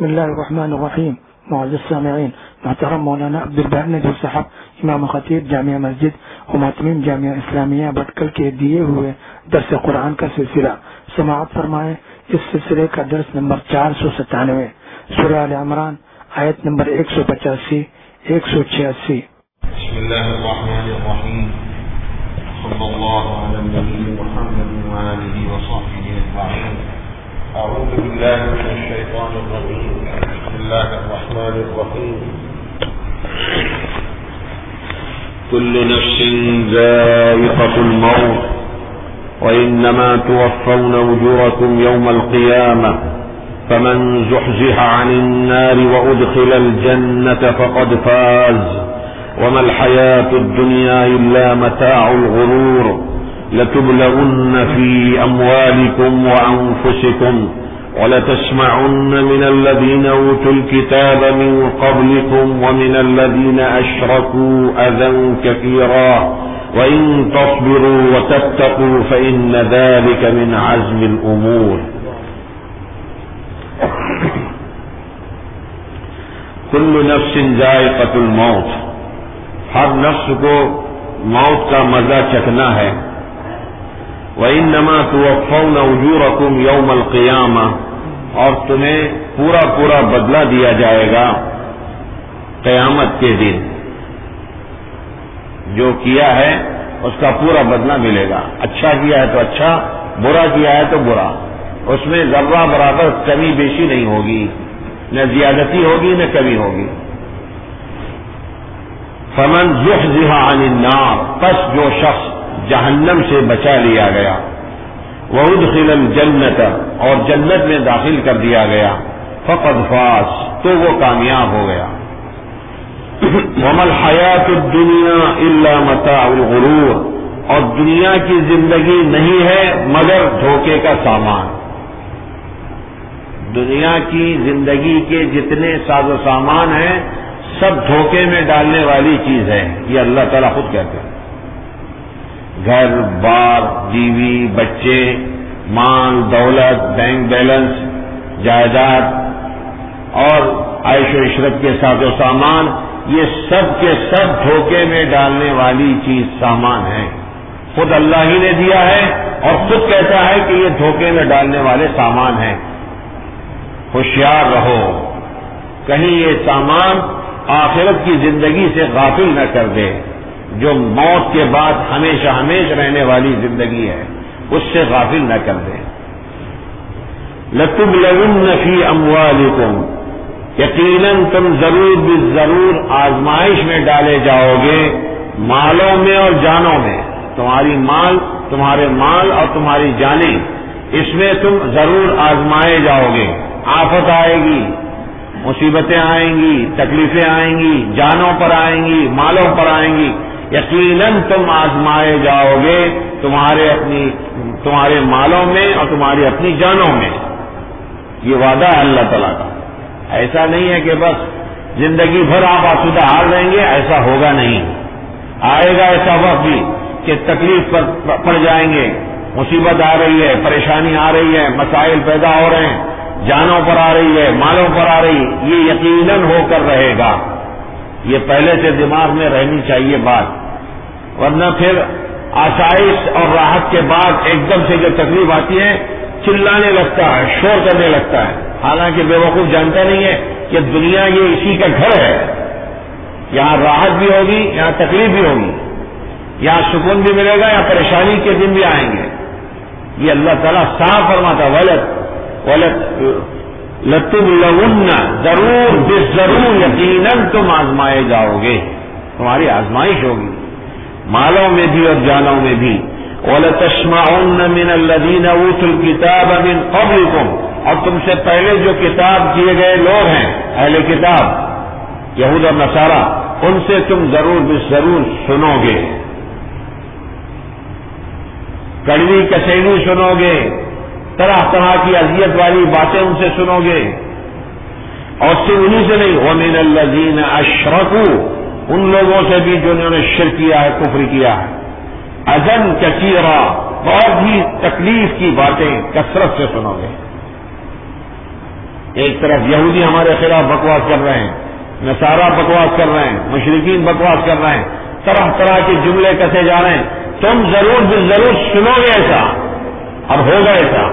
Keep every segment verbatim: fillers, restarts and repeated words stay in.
بسم اللہ الرحمن الرحیم. معزز سامعین، محترم مولانا عبدالباری ندوی صاحب امام خطیب جامعہ مسجد و معتمین جامعہ اسلامیہ بٹکل کے دیے ہوئے درس قرآن کا سلسلہ سماعت فرمائے. اس سلسلے کا درس نمبر چار سو ستانوے، سورہ آل عمران، آیت نمبر ایک سو پچاسی ایک سو چھیاسی. بسم اللہ الرحمن الرحیم. صلی اللہ علی نبی محمد وآلہ وصحبہ اجمعین. اعوذ باللہ من الشیطان الرجیم. بسم اللہ الرحمن الرحیم. كل نفس ذائقة الموت وإنما توفون أجوركم يوم القيامة فمن زحزح عن النار وأدخل الجنة فقد فاز وما الحياة الدنيا إلا متاع الغرور لتبلغن في أموالكم وأنفسكم ولتسمعن من الذين أوتوا الكتاب من قبلكم ومن الذين أشركوا أذى كثيرا وإن تصبروا وتتقوا فإن ذلك من عزم الأمور. كل نفس ذائقة الموت، ہر نفس کو موت کا مزہ چکھنا ہے. وَإِنَّمَا تُوَفَّوْنَ أُجُورَكُمْ يَوْمَ الْقِيَامَةِ، اور تمہیں پورا پورا بدلہ دیا جائے گا قیامت کے دن. جو کیا ہے اس کا پورا بدلہ ملے گا. اچھا کیا ہے تو اچھا، برا کیا ہے تو برا. اس میں ذرہ برابر کمی بیشی نہیں ہوگی، نہ زیادتی ہوگی نہ کمی ہوگی. فمن زحزح عن النار، پس جو شخص جہنم سے بچا لیا گیا، وادخل الجنت، اور جنت میں داخل کر دیا گیا، فقد فاز، تو وہ کامیاب ہو گیا. وما الحیات الدنیا الا متاع الغرور، اور دنیا کی زندگی نہیں ہے مگر دھوکے کا سامان. دنیا کی زندگی کے جتنے ساز و سامان ہیں سب دھوکے میں ڈالنے والی چیز ہے. یہ اللہ تعالیٰ خود کہتے ہیں. گھر بار، بیوی، بچے، مال دولت، بینک بیلنس، جائیداد اور عیش و عشرت کے ساز و سامان، یہ سب کے سب دھوکے میں ڈالنے والی چیز سامان ہے. خود اللہ ہی نے دیا ہے اور خود کہتا ہے کہ یہ دھوکے میں ڈالنے والے سامان ہیں. ہوشیار رہو، کہیں یہ سامان آخرت کی زندگی سے غافل نہ کر دے، جو موت کے بعد ہمیشہ ہمیشہ رہنے والی زندگی ہے، اس سے غافل نہ کر دے. لَتُبْلَوُنَّ فِي أَمْوَالِكُمْ، یقیناً تم ضرور بالضرور آزمائش میں ڈالے جاؤ گے، مالوں میں اور جانوں میں. تمہاری مال تمہارے مال اور تمہاری جانیں، اس میں تم ضرور آزمائے جاؤ گے. آفت آئے گی، مصیبتیں آئیں گی، تکلیفیں آئیں گی، جانوں پر آئیں گی، مالوں پر آئیں گی. یقیناً تم آزمائے جاؤ گے تمہارے اپنی تمہارے مالوں میں اور تمہاری اپنی جانوں میں. یہ وعدہ ہے اللہ تعالیٰ کا. ایسا نہیں ہے کہ بس زندگی بھر آپ آسودہ حال رہیں گے، ایسا ہوگا نہیں. آئے گا ایسا وقت بھی کہ تکلیف پر پڑ جائیں گے، مصیبت آ رہی ہے، پریشانی آ رہی ہے، مسائل پیدا ہو رہے ہیں، جانوں پر آ رہی ہے، مالوں پر آ رہی، یہ یقیناً ہو کر رہے گا. یہ پہلے سے دماغ میں رہنی چاہیے بات، ورنہ پھر آسائش اور راحت کے بعد ایک دم سے جو تکلیف آتی ہے چلانے لگتا ہے، شور کرنے لگتا ہے. حالانکہ بے وقوف جانتا نہیں ہے کہ دنیا یہ اسی کا گھر ہے. یہاں راحت بھی ہوگی، یہاں تکلیف بھی ہوگی، یہاں سکون بھی ملے گا، یہاں پریشانی کے دن بھی آئیں گے. یہ اللہ تعالیٰ صاف فرماتا ولد ولد لتبلون، ضرور بالضرور یقیناً تم آزمائے جاؤ گے، تمہاری آزمائش ہوگی مالوں میں بھی اور جانوں میں بھی. وَلَتَسْمَعُنَّ مِنَ الَّذِينَ أُوتُوا الْكِتَابَ مِنْ قَبْلِكُمْ، اور تم سے پہلے جو کتاب دیے گئے لوگ ہیں، اہل کتاب یہود اور نصارہ، ان سے تم ضرور بالضرور سنو گے، کڑوی کسیلی سنو گے، طرح طرح کی اذیت والی باتیں ان سے سنو گے. اور صرف انہیں سے نہیں، وَمِنَ الَّذِينَ أَشْرَكُوا، ان لوگوں سے بھی جو انہوں نے شرک کیا ہے، کفر کیا ہے. اذًا کثیرا، بہت ہی تکلیف کی باتیں کثرت سے سنو گے. ایک طرف یہودی ہمارے خلاف بکواس کر رہے ہیں، نصارہ بکواس کر رہے ہیں، مشرکین بکواس کر رہے ہیں، طرح طرح کے جملے کسے جا رہے ہیں. تم ضرور بھی ضرور سنو گے ایسا اور ہوگا ایسا.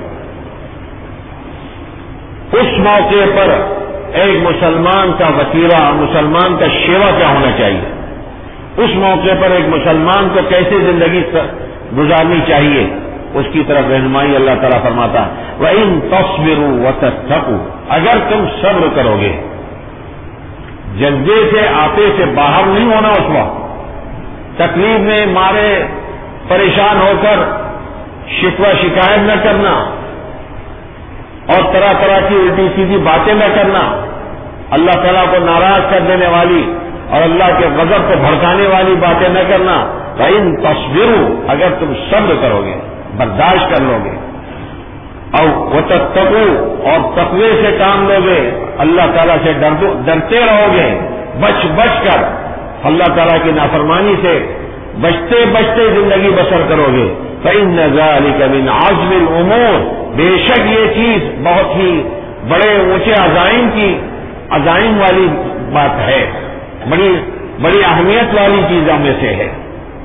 اس موقع پر ایک مسلمان کا وسیلہ، مسلمان کا شیوا کیا ہونا چاہیے، اس موقع پر ایک مسلمان کو کیسے زندگی گزارنی چاہیے، اس کی طرف رہنمائی اللہ تعالیٰ فرماتا ہے وَإِن تَصْبِرُوا وَتَتَّقُوا، اگر تم صبر کرو گے، جذبے سے آتے سے باہر نہیں ہونا، اس وقت تکلیف میں مارے پریشان ہو کر شکوہ شکایت نہ کرنا اور طرح طرح کی الٹی سیدھی باتیں نہ کرنا، اللہ تعالیٰ کو ناراض کر دینے والی اور اللہ کے غضب کو بھڑکانے والی باتیں نہ کرنا. وَإِن تَصْبِرُوا، اگر تم صبر کرو گے، برداشت کر لو گے، اور وَتَتَّقُوا، اور تقوی سے کام لو گے، اللہ تعالیٰ سے ڈرتے رہو گے، بچ بچ کر اللہ تعالیٰ کی نافرمانی سے بچتے بچتے زندگی بسر کرو گے. فَإِنَّ ذَلِكَ مِنْ عَزْمِ الْأُمُورِ، بے شک یہ چیز بہت ہی بڑے اونچے عزائم کی عزائم والی بات ہے، بڑی بڑی اہمیت والی چیزوں میں سے ہے.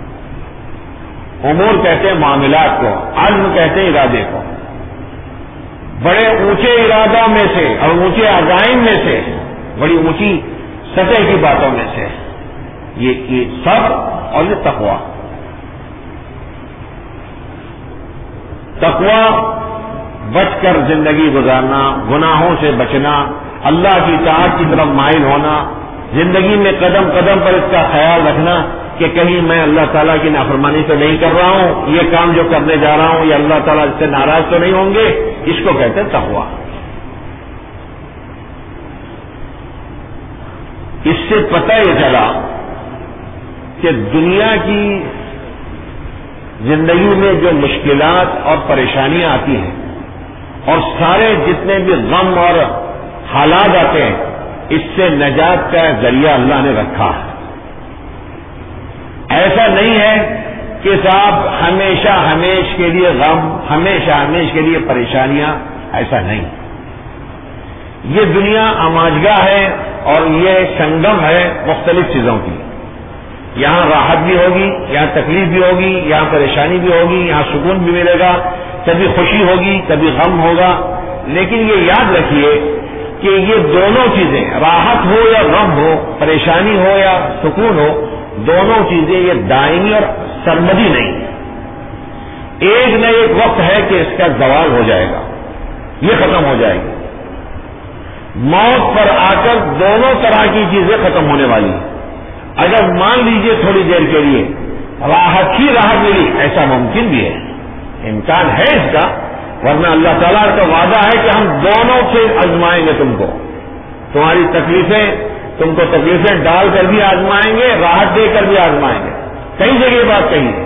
امور کہتے ہیں معاملات کو، عزم کہتے ہیں ارادے کو. بڑے اونچے ارادوں میں سے اور اونچے عزائم میں سے، بڑی اونچی سطح کی باتوں میں سے یہ یہ صبر اور یہ تقویٰ. تقویٰ بچ کر زندگی گزارنا، گناہوں سے بچنا، اللہ کی اطاعت کی طرف مائل ہونا، زندگی میں قدم قدم پر اس کا خیال رکھنا کہ کہیں میں اللہ تعالیٰ کی نافرمانی تو نہیں کر رہا ہوں، یہ کام جو کرنے جا رہا ہوں یہ اللہ تعالیٰ اس سے ناراض تو نہیں ہوں گے. اس کو کہتے ہیں تقویٰ. اس سے پتہ یہ چلا کہ دنیا کی زندگی میں جو مشکلات اور پریشانیاں آتی ہیں اور سارے جتنے بھی غم اور حالات آتے ہیں، اس سے نجات کا ذریعہ اللہ نے رکھا ہے. ایسا نہیں ہے کہ صاحب ہمیشہ ہمیش کے لیے غم، ہمیشہ ہمیش کے لیے پریشانیاں، ایسا نہیں. یہ دنیا آماجگاہ ہے اور یہ سنگم ہے مختلف چیزوں کی. یہاں راحت بھی ہوگی، یہاں تکلیف بھی ہوگی، یہاں پریشانی بھی ہوگی، یہاں سکون بھی ملے گا، کبھی خوشی ہوگی، کبھی غم ہوگا. لیکن یہ یاد رکھیے کہ یہ دونوں چیزیں، راحت ہو یا غم ہو، پریشانی ہو یا سکون ہو، دونوں چیزیں یہ دائمی اور سرمدی نہیں. ایک نہ ایک وقت ہے کہ اس کا زوال ہو جائے گا، یہ ختم ہو جائے گی. موت پر آ کر دونوں طرح کی چیزیں ختم ہونے والی ہیں. اگر مان لیجئے تھوڑی دیر کے لیے راحت ہی راحت ملی، ایسا ممکن بھی ہے، امکان ہے اس کا، ورنہ اللہ تعالیٰ کا وعدہ ہے کہ ہم دونوں سے آزمائیں گے تم کو. تمہاری تکلیفیں، تم کو تکلیفیں ڈال کر بھی آزمائیں گے، راحت دے کر بھی آزمائیں گے. کئی جگہ یہ بات کہی ہے.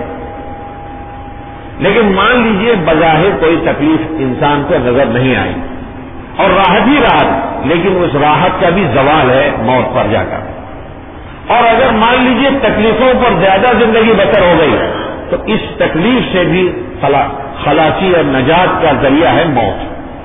لیکن مان لیجئے بظاہر کوئی تکلیف انسان کو نظر نہیں آئی اور راحت ہی راحت، لیکن اس راحت کا بھی زوال ہے موت پر جا کر. اور اگر مان لیجئے تکلیفوں پر زیادہ زندگی بسر ہو گئی تو اس تکلیف سے بھی خلاصی اور نجات کا ذریعہ ہے موت.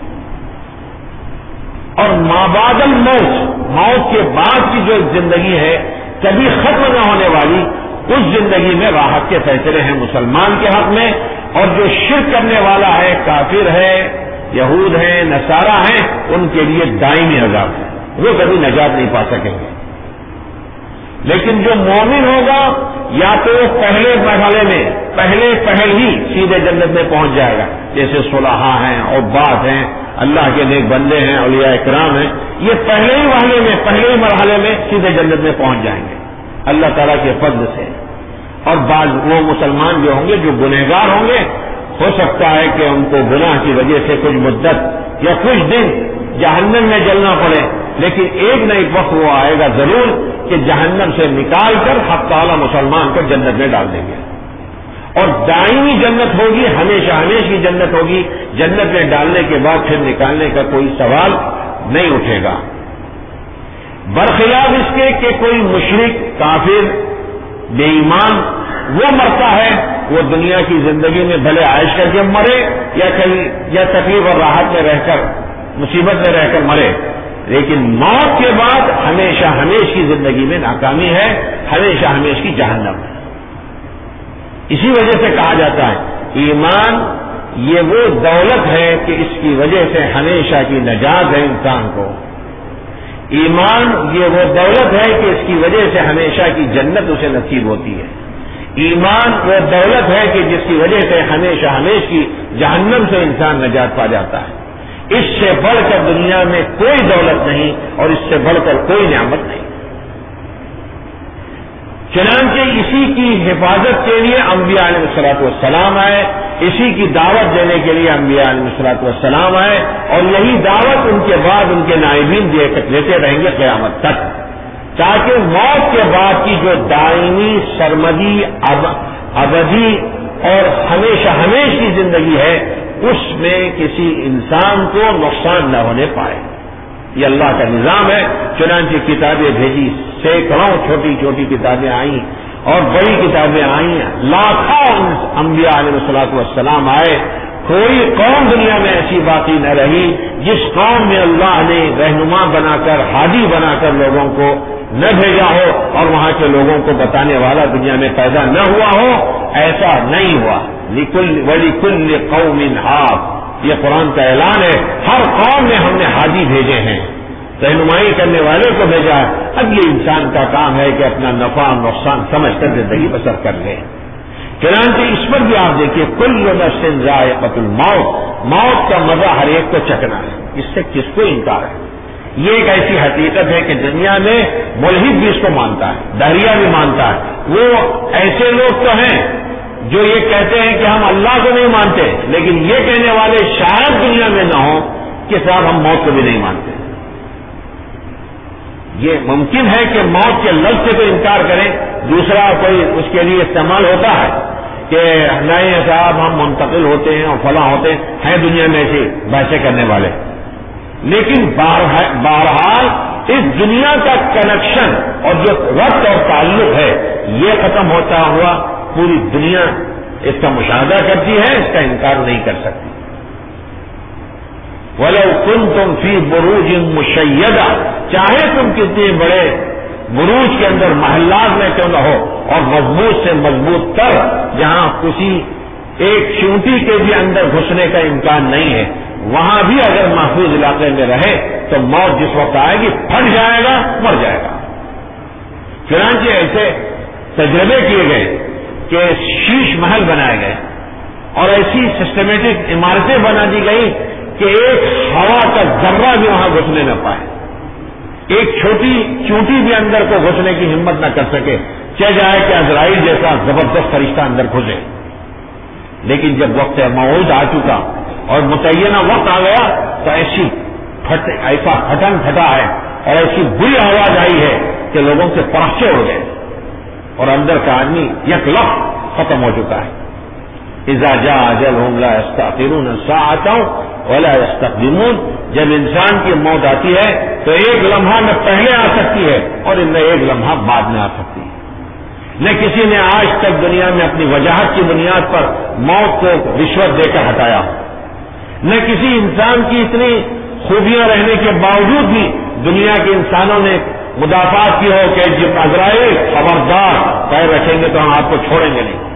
اور مابعد الموت، موت کے بعد کی جو زندگی ہے کبھی ختم نہ ہونے والی، اس زندگی میں راحت کے فیصلے ہیں مسلمان کے حق میں. اور جو شرک کرنے والا ہے، کافر ہے، یہود ہیں، نصارہ ہیں، ان کے لیے دائمی عذاب ہے، وہ کبھی نجات نہیں پا سکیں گے. لیکن جو مومن ہوگا یا تو وہ پہلے مرحلے میں پہلے پہل ہی سیدھے جنت میں پہنچ جائے گا، جیسے صلحاء ہیں، عباد ہیں، اللہ کے نیک بندے ہیں، اولیاء اکرام ہیں، یہ پہلے ہی مرحلے میں پہلے ہی مرحلے میں سیدھے جنت میں پہنچ جائیں گے اللہ تعالیٰ کے فضل سے. اور بعض وہ مسلمان جو ہوں گے جو گنہگار ہوں گے، ہو سکتا ہے کہ ان کو گناہ کی وجہ سے کچھ مدت یا کچھ دن جہنم میں جلنا پڑے، لیکن ایک نہ ایک وقت وہ آئے گا ضرور کہ جہنم سے نکال کر حق تعالیٰ مسلمان کو جنت میں ڈال دیں گے. اور دائمی جنت ہوگی، ہمیشہ ہمیشہ کی جنت ہوگی. جنت میں ڈالنے کے بعد پھر نکالنے کا کوئی سوال نہیں اٹھے گا. برخلاف اس کے کہ کوئی مشرک، کافر، بے ایمان وہ مرتا ہے، وہ دنیا کی زندگی میں بھلے عائش کر کے مرے یا کہیں یا تکلیف اور راحت میں رہ کر مصیبت میں رہ کر مرے، لیکن موت کے بعد ہمیشہ ہمیش کی زندگی میں ناکامی ہے، ہمیشہ ہمیش کی جہنم ہے۔ اسی وجہ سے کہا جاتا ہے ایمان یہ وہ دولت ہے کہ اس کی وجہ سے ہمیشہ کی نجات ہے انسان کو، ایمان یہ وہ دولت ہے کہ اس کی وجہ سے ہمیشہ کی جنت اسے نصیب ہوتی ہے، ایمان وہ دولت ہے کہ جس کی وجہ سے ہمیشہ ہمیش کی جہنم سے انسان نجات پا جاتا ہے۔ اس سے بڑھ کر دنیا میں کوئی دولت نہیں اور اس سے بڑھ کر کوئی نعمت نہیں۔ چنانچہ اسی کی حفاظت کے لیے انبیاء علیہ الصلوۃ والسلام آئے، اسی کی دعوت دینے کے لیے انبیاء علیہ الصلوۃ والسلام آئے، اور یہی دعوت ان کے بعد ان کے نائبین دیتے رہیں گے قیامت تک، تاکہ موت کے بعد کی جو دائمی سرمدی ابدی اور ہمیشہ ہمیش کی زندگی ہے اس میں کسی انسان کو نقصان نہ ہونے پائے۔ یہ اللہ کا نظام ہے۔ چنانچہ کتابیں بھیجی، سینکڑوں چھوٹی چھوٹی کتابیں آئیں اور بڑی کتابیں آئیں، لاکھوں انبیاء علیہ الصلوۃ والسلام آئے، کوئی قوم دنیا میں ایسی باقی نہ رہی جس قوم میں اللہ نے رہنما بنا کر، ہادی بنا کر لوگوں کو نہ بھیجا ہو اور وہاں کے لوگوں کو بتانے والا دنیا میں پیدا نہ ہوا ہو۔ ایسا نہیں ہوا۔ وَلِكُلِّ قَوْمٍ ہَادٍ، یہ قرآن کا اعلان ہے، ہر قوم میں ہم نے ہادی بھیجے ہیں، رہنمائی کرنے والے کو بھیجا ہے۔ اب یہ انسان کا کام ہے کہ اپنا نفع نقصان سمجھ کر زندگی بسر کر لے۔ چنانچہ اس پر بھی آپ دیکھیے کل نفس ذائقۃ الموت، موت کا مزہ ہر ایک کو چکھنا ہے، اس سے کس کو انکار ہے؟ یہ ایک ایسی حقیقت ہے کہ دنیا میں ملحد بھی اس کو مانتا ہے، دہریہ بھی مانتا ہے۔ وہ ایسے لوگ تو ہیں جو یہ کہتے ہیں کہ ہم اللہ کو نہیں مانتے، لیکن یہ کہنے والے شاید دنیا میں نہ ہوں کہ صاحب ہم موت کو بھی نہیں مانتے۔ یہ ممکن ہے کہ موت کے لفظ سے تو انکار کریں، دوسرا کوئی اس کے لیے استعمال ہوتا ہے کہ نہیں صاحب ہم منتقل ہوتے ہیں اور فلاں ہوتے ہیں دنیا میں ایسے بحثیں کرنے والے، لیکن بہرحال اس دنیا کا کنیکشن اور جو ربط اور تعلق ہے یہ ختم ہوتا ہوا پوری دنیا اس کا مشاہدہ کرتی ہے، اس کا انکار نہیں کر سکتی۔ وَلَوْ كُنْتُمْ فِي بُرُوجٍ مُشَيَّدَةٍ، چاہے تم کتنے بڑے بروج کے اندر محلات میں کیوں نہ ہو اور مضبوط سے مضبوط تر، جہاں کسی ایک چونٹی کے بھی اندر گھسنے کا امکان نہیں ہے، وہاں بھی اگر محفوظ علاقے میں رہے تو موت جس وقت آئے گی پھٹ جائے گا، مر جائے گا۔ چنانچہ ایسے تجربے کیے گئے کہ شیش محل بنائے گئے اور ایسی سسٹمیٹک عمارتیں بنا دی گئی کہ ایک ہوا کا ذرہ بھی وہاں گھسنے نہ پائے، ایک چھوٹی چونٹی بھی اندر کو گھسنے کی ہمت نہ کر سکے، چہ جائے کہ عزرائیل جیسا زبردست فرشتہ اندر گھسے۔ لیکن جب وقت موعود آ چکا اور متعینہ وقت آ گیا تو ایسی پھٹ ایسا پھٹن پھٹا ہے اور ایسی بری آواز آئی ہے کہ لوگوں کے پرخچے اڑ گئے اور اندر کا آدمی یک لفظ ختم ہو چکا ہے۔ اذا جاء اجلهم لا يستأخرون ساعة ولا يستقدمون، جب انسان کی موت آتی ہے تو ایک لمحہ نہ پہلے آ سکتی ہے اور نہ ایک لمحہ بعد میں آ سکتی ہے۔ نہ کسی نے آج تک دنیا میں اپنی وجاہت کی بنیاد پر موت کو رشوت دے کر ہٹایا، نہ کسی انسان کی اتنی خوبیاں رہنے کے باوجود بھی دنیا کے انسانوں نے مدافعات کی ہو کہ جب عزرائیل خبردار پیر رکھیں گے تو ہم آپ کو چھوڑیں گے نہیں۔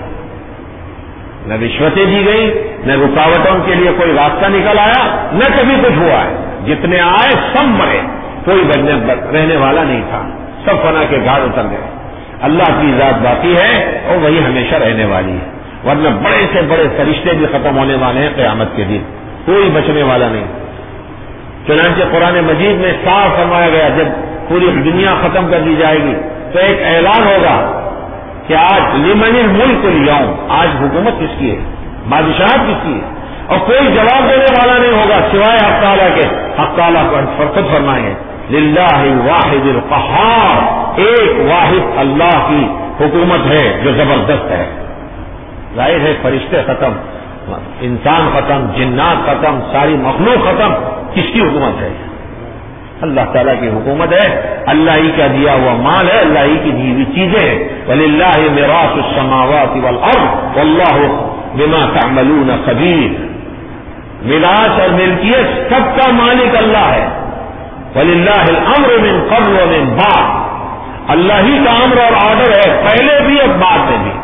نہ رشوتیں دی گئی، نہ رکاوٹوں کے لیے کوئی راستہ نکل آیا، نہ کبھی کچھ ہوا ہے۔ جتنے آئے سب مرے، کوئی بننے رہنے والا نہیں تھا، سب فنا کے گھاٹ اتر گئے۔ اللہ کی ذات باقی ہے اور وہی ہمیشہ رہنے والی ہے، ورنہ بڑے سے بڑے فرشتے بھی ختم ہونے والے ہیں قیامت کے دن، کوئی بچنے والا نہیں۔ چنانچہ قرآن مجید میں صاف فرمایا گیا جب پوری دنیا ختم کر دی جائے گی تو ایک اعلان ہوگا کہ آج لمن الملک اليوم، آج حکومت کس کی ہے، بادشاہت کس کی ہے، اور کوئی جواب دینے والا نہیں ہوگا سوائے حق تعالیٰ کے۔ حق تعالیٰ پر خود فرمائیں گے للہ الواحد القہار، ایک واحد اللہ کی حکومت ہے جو زبردست ہے۔ ظاہر ہے فرشتے ختم، انسان ختم، جنات ختم، ساری مخلوق ختم، کس کی حکومت ہے؟ اللہ تعالیٰ کی حکومت ہے، اللہ ہی کا دیا ہوا مال ہے، اللہ ہی کی دی ہوئی چیزیں ہیں۔ وَلِلَّهِ مِيرَاثُ السَّمَاوَاتِ وَالْأَرْضِ وَاللَّهُ بِمَا تَعْمَلُونَ خَبِيرٌ۔ میراث اور ملکیت سب کا مالک اللہ ہے. وَلِلَّهِ الْأَمْرُ مِنْ قَبْلُ وَمِنْ بَعْدُ. اللہ ہی کا امر اور آرڈر ہے پہلے بھی اور بعد میں بھی.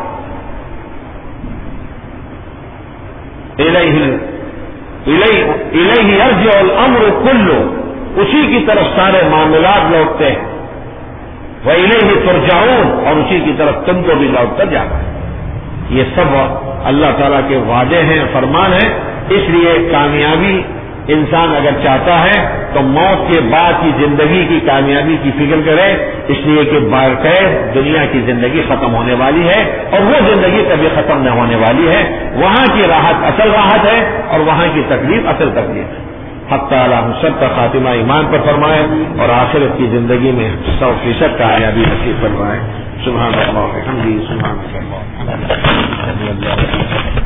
الیہ الیہ یرجع الامر کلہ، اسی کی طرف سارے معاملات لوٹتے ہیں. وَإِلَيْهِ تُرْجَعُونَ، اور اسی کی طرف تم کو بھی لوٹ کر جانا ہے. یہ سب اللہ تعالیٰ کے وعدے ہیں، فرمان ہیں. اس لیے کامیابی انسان اگر چاہتا ہے تو موت کے بعد کی زندگی کی کامیابی کی فکر کرے، اس لیے کہ باقاعدہ دنیا کی زندگی ختم ہونے والی ہے اور وہ زندگی کبھی ختم نہ ہونے والی ہے. وہاں کی راحت اصل راحت ہے اور وہاں کی تکلیف اصل تکلیف ہے. حق تعالی ہم سب کا خاتمہ ایمان پر فرمائے اور آخرت کی زندگی میں سو فیصد کامیابی نصیب فرمائے. سبحان اللہ.